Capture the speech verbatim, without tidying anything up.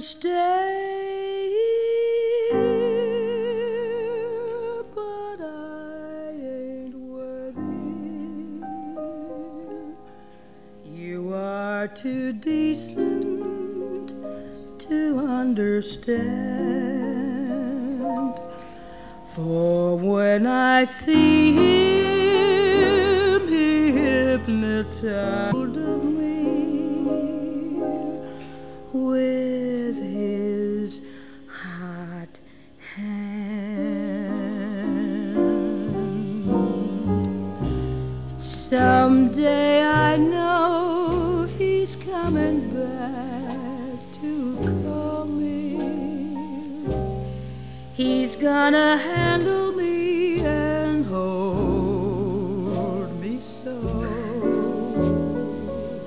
stay here, but I ain't worthy. You are too decent to understand, for when I see him, he hypnotized me with his hot hand. Someday I know he's coming back to call me. He's gonna handle